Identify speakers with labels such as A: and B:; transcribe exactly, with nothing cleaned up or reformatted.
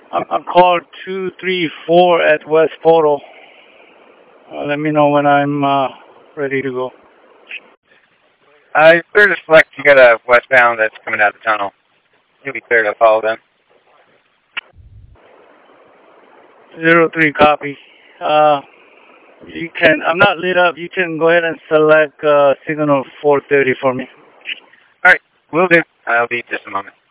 A: I'm, I'm called two three four at West Photo. Uh, let me know when I'm uh, ready to go.
B: Uh, you're clear to select. You got a westbound that's coming out of the tunnel. You'll be clear to follow them.
A: Zero three copy. Uh, you can. I'm not lit up. You can go ahead and select uh, signal four thirty for me.
B: All right, will do. I'll be just a moment.